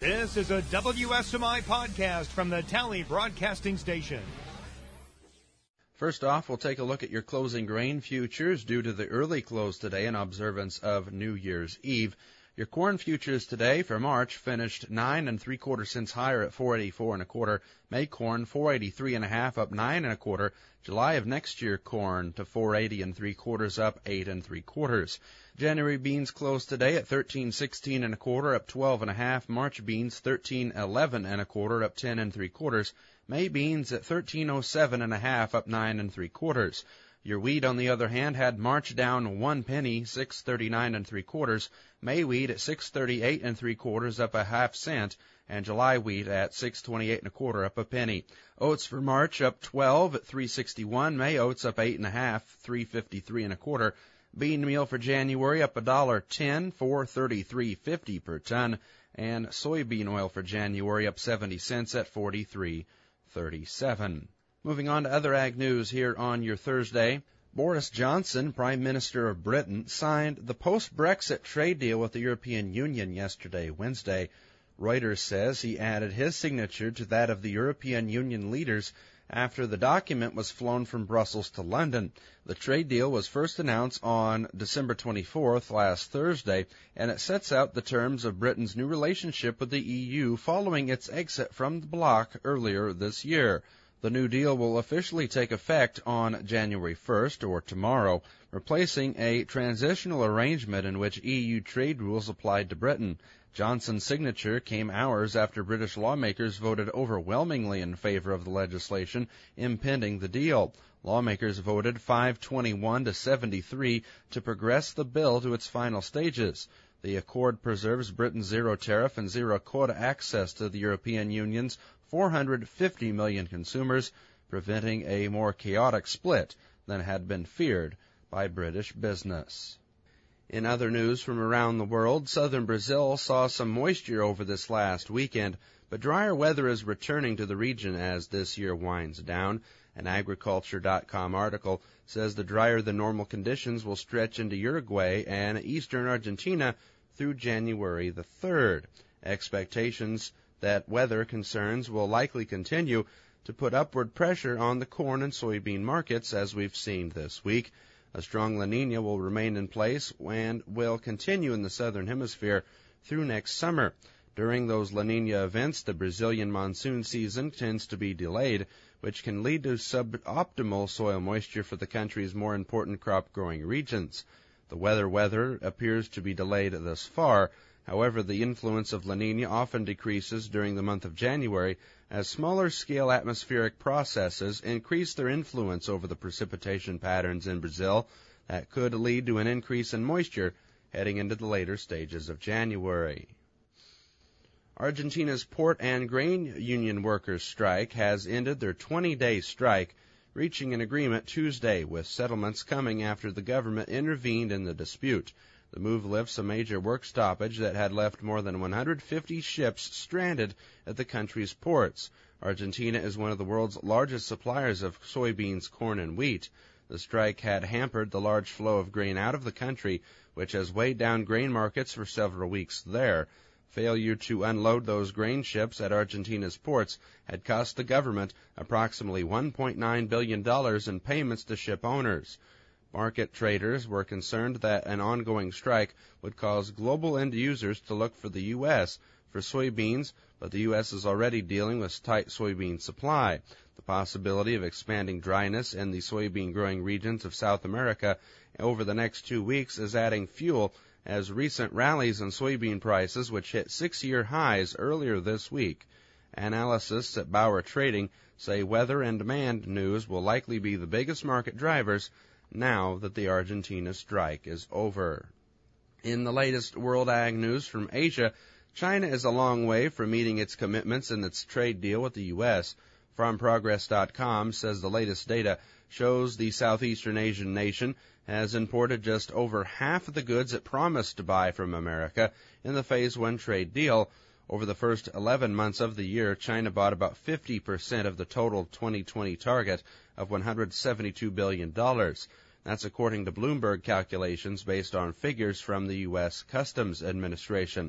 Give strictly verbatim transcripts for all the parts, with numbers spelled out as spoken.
This is a W S M I podcast from the Tally Broadcasting Station. First off, we'll take a look at your closing grain futures due to the early close today in observance of New Year's Eve. Your corn futures today for March finished nine and three quarter cents higher at four eighty-four and a quarter. May corn four eighty-three and a half, up nine and a quarter. July of next year corn to four eighty and three quarters, up eight and three quarters. January beans closed today at thirteen sixteen and a quarter, up twelve and a half. March beans thirteen eleven and a quarter, up ten and three quarters. May beans at thirteen oh seven and a half, up nine and three quarters. Your wheat, on the other hand, had March down one penny, six thirty-nine and three quarters. May wheat at six thirty-eight and three quarters, up a half cent, and July wheat at six twenty-eight and a quarter, up a penny. Oats for March up twelve at three sixty-one. May oats up eight and a half, three fifty-three and a quarter. Bean meal for January up a dollar ten, four thirty-three fifty per ton, and soybean oil for January up seventy cents at forty-three thirty-seven. Moving on to other ag news here on your Thursday. Boris Johnson, Prime Minister of Britain, signed the post-Brexit trade deal with the European Union yesterday, Wednesday. Reuters says he added his signature to that of the European Union leaders after the document was flown from Brussels to London. The trade deal was first announced on December twenty-fourth, last Thursday, and it sets out the terms of Britain's new relationship with the E U following its exit from the bloc earlier this year. The new deal will officially take effect on January first, or tomorrow, replacing a transitional arrangement in which E U trade rules applied to Britain. Johnson's signature came hours after British lawmakers voted overwhelmingly in favor of the legislation impending the deal. Lawmakers voted five twenty-one to seventy-three to progress the bill to its final stages. The accord preserves Britain's zero tariff and zero quota access to the European Union's four hundred fifty million consumers, preventing a more chaotic split than had been feared by British business. In other news from around the world, southern Brazil saw some moisture over this last weekend, but drier weather is returning to the region as this year winds down. An agriculture dot com article says the drier-than-normal conditions will stretch into Uruguay and eastern Argentina through January the third. Expectations that weather concerns will likely continue to put upward pressure on the corn and soybean markets, as we've seen this week. A strong La Nina will remain in place and will continue in the southern hemisphere through next summer. During those La Nina events, the Brazilian monsoon season tends to be delayed, which can lead to suboptimal soil moisture for the country's more important crop-growing regions. The weather weather appears to be delayed thus far. However, the influence of La Nina often decreases during the month of January as smaller-scale atmospheric processes increase their influence over the precipitation patterns in Brazil that could lead to an increase in moisture heading into the later stages of January. Argentina's port and grain union workers' strike has ended their twenty-day strike, reaching an agreement Tuesday, with settlements coming after the government intervened in the dispute. The move lifts a major work stoppage that had left more than one hundred fifty ships stranded at the country's ports. Argentina is one of the world's largest suppliers of soybeans, corn, and wheat. The strike had hampered the large flow of grain out of the country, which has weighed down grain markets for several weeks there. Failure to unload those grain ships at Argentina's ports had cost the government approximately one point nine billion dollars in payments to ship owners. Market traders were concerned that an ongoing strike would cause global end users to look for the U S for soybeans, but the U S is already dealing with tight soybean supply. The possibility of expanding dryness in the soybean-growing regions of South America over the next two weeks is adding fuel as recent rallies in soybean prices, which hit six-year highs earlier this week. Analysts at Bauer Trading say weather and demand news will likely be the biggest market drivers now that the Argentina strike is over. In the latest world ag news from Asia, China is a long way from meeting its commitments in its trade deal with the U S. Farm Progress dot com says the latest data shows the southeastern Asian nation has imported just over half of the goods it promised to buy from America in the Phase one trade deal. Over the first eleven months of the year, China bought about fifty percent of the total twenty twenty target of one hundred seventy-two billion dollars. That's according to Bloomberg calculations based on figures from the U S. Customs Administration.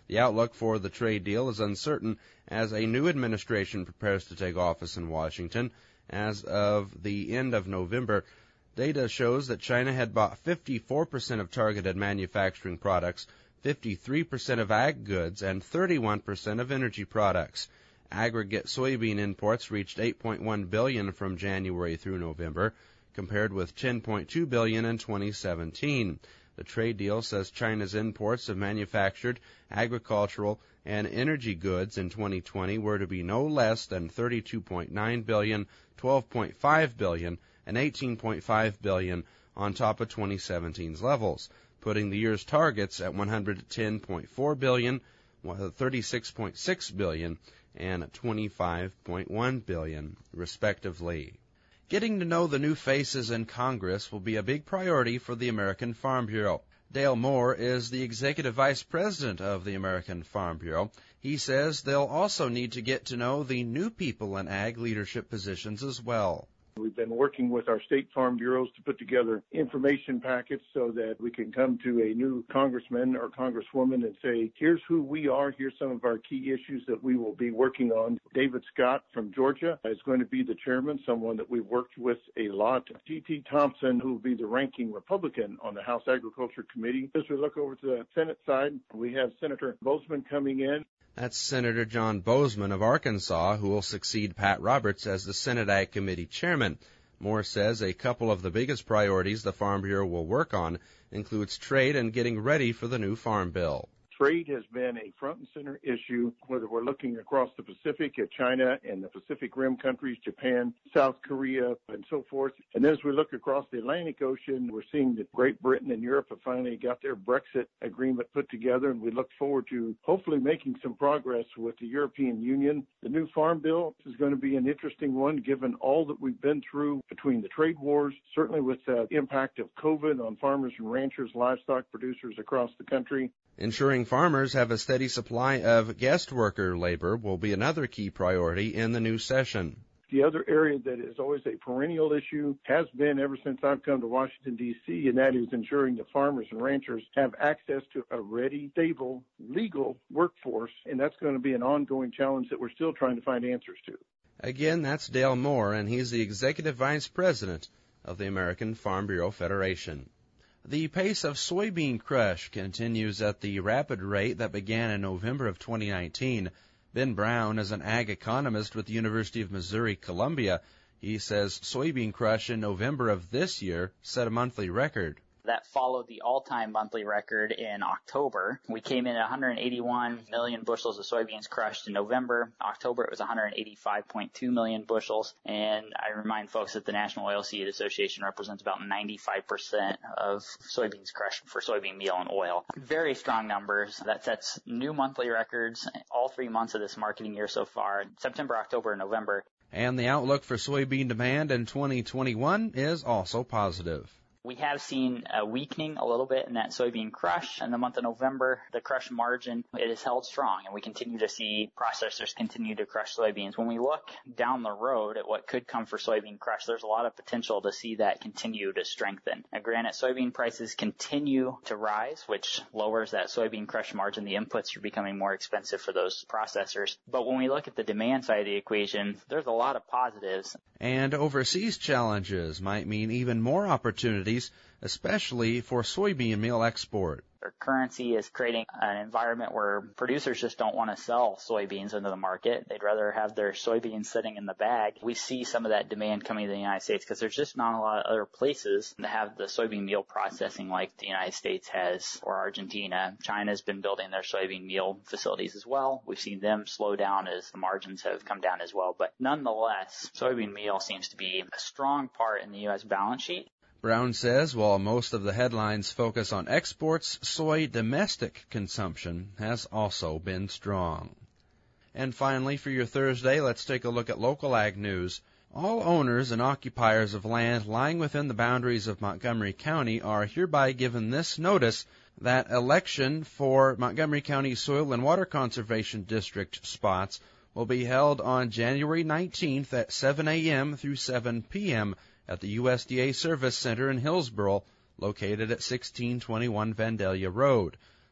The outlook for the trade deal is uncertain as a new administration prepares to take office in Washington. As of the end of November, data shows that China had bought fifty-four percent of targeted manufacturing products, fifty-three percent of ag goods, and thirty-one percent of energy products. Aggregate soybean imports reached eight point one billion dollars from January through November, compared with ten point two billion dollars in twenty seventeen. The trade deal says China's imports of manufactured, agricultural, and energy goods in twenty twenty were to be no less than thirty-two point nine billion dollars, twelve point five billion dollars, and eighteen point five billion dollars on top of twenty seventeen's levels, putting the year's targets at one hundred ten point four billion dollars, thirty-six point six billion dollars, and twenty-five point one billion dollars, respectively. Getting to know the new faces in Congress will be a big priority for the American Farm Bureau. Dale Moore is the Executive Vice President of the American Farm Bureau. He says they'll also need to get to know the new people in ag leadership positions as well. We've been working with our state farm bureaus to put together information packets so that we can come to a new congressman or congresswoman and say, here's who we are, here's some of our key issues that we will be working on. David Scott from Georgia is going to be the chairman, someone that we've worked with a lot. T T Thompson, who will be the ranking Republican on the House Agriculture Committee. As we look over to the Senate side, we have Senator Bozeman coming in. That's Senator John Bozeman of Arkansas, who will succeed Pat Roberts as the Senate Ag Committee chairman. Moore says a couple of the biggest priorities the Farm Bureau will work on includes trade and getting ready for the new Farm Bill. Trade has been a front and center issue, whether we're looking across the Pacific at China and the Pacific Rim countries, Japan, South Korea, and so forth. And as we look across the Atlantic Ocean, we're seeing that Great Britain and Europe have finally got their Brexit agreement put together, and we look forward to hopefully making some progress with the European Union. The new Farm Bill is going to be an interesting one, given all that we've been through between the trade wars, certainly with the impact of COVID on farmers and ranchers, livestock producers across the country. Ensuring farmers have a steady supply of guest worker labor will be another key priority in the new session. The other area that is always a perennial issue, has been ever since I've come to Washington, D C, and that is ensuring that farmers and ranchers have access to a ready, stable, legal workforce, and that's going to be an ongoing challenge that we're still trying to find answers to. Again, that's Dale Moore, and he's the Executive Vice President of the American Farm Bureau Federation. The pace of soybean crush continues at the rapid rate that began in November of twenty nineteen. Ben Brown is an ag economist with the University of Missouri-Columbia. He says soybean crush in November of this year set a monthly record. That followed the all-time monthly record in October. We came in at one hundred eighty-one million bushels of soybeans crushed in November. October, it was one hundred eighty-five point two million bushels. And I remind folks that the National Oilseed Association represents about ninety-five percent of soybeans crushed for soybean meal and oil. Very strong numbers. That sets new monthly records all three months of this marketing year so far, September, October, and November. And the outlook for soybean demand in twenty twenty-one is also positive. We have seen a weakening a little bit in that soybean crush. In the month of November, the crush margin, it is held strong, and we continue to see processors continue to crush soybeans. When we look down the road at what could come for soybean crush, there's a lot of potential to see that continue to strengthen. Now, granted, soybean prices continue to rise, which lowers that soybean crush margin. The inputs are becoming more expensive for those processors. But when we look at the demand side of the equation, there's a lot of positives. And overseas challenges might mean even more opportunities, especially for soybean meal export. Our currency is creating an environment where producers just don't want to sell soybeans into the market. They'd rather have their soybeans sitting in the bag. We see some of that demand coming to the United States because there's just not a lot of other places to have the soybean meal processing like the United States has or Argentina. China's been building their soybean meal facilities as well. We've seen them slow down as the margins have come down as well. But nonetheless, soybean meal seems to be a strong part in the U S balance sheet. Brown says while most of the headlines focus on exports, soy domestic consumption has also been strong. And finally, for your Thursday, let's take a look at local ag news. All owners and occupiers of land lying within the boundaries of Montgomery County are hereby given this notice that election for Montgomery County Soil and Water Conservation District spots will be held on January nineteenth at seven a.m. through seven p.m. at the U S D A Service Center in Hillsboro, located at sixteen twenty-one Vandalia Road.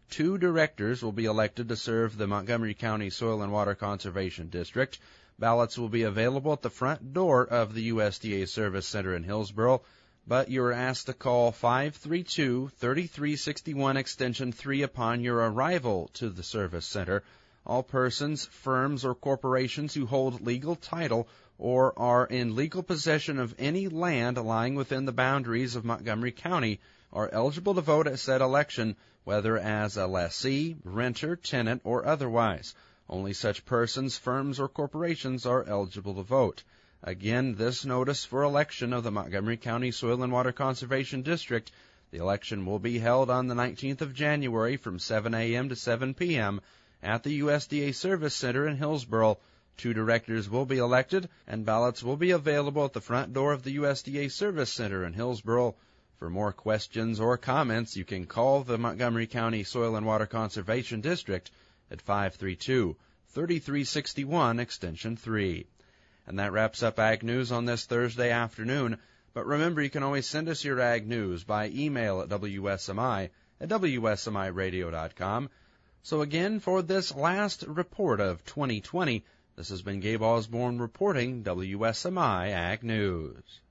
two directors will be elected to serve the Montgomery County Soil and Water Conservation District. Ballots will be available at the front door of the U S D A Service Center in Hillsboro, but you are asked to call five three two, three three six one extension three upon your arrival to the Service Center. All persons, firms, or corporations who hold legal title or are in legal possession of any land lying within the boundaries of Montgomery County are eligible to vote at said election, whether as a lessee, renter, tenant, or otherwise. Only such persons, firms, or corporations are eligible to vote. Again, this notice for election of the Montgomery County Soil and Water Conservation District. The election will be held on the nineteenth of January from seven a.m. to seven p.m. at the U S D A Service Center in Hillsboro. Two directors will be elected, and ballots will be available at the front door of the U S D A Service Center in Hillsboro. For more questions or comments, you can call the Montgomery County Soil and Water Conservation District at five three two, three three six one, extension three. And that wraps up Ag News on this Thursday afternoon. But remember, you can always send us your Ag News by email at W S M I at W S M I radio dot com. So again, for this last report of twenty twenty, this has been Gabe Osborne reporting W S M I Ag News.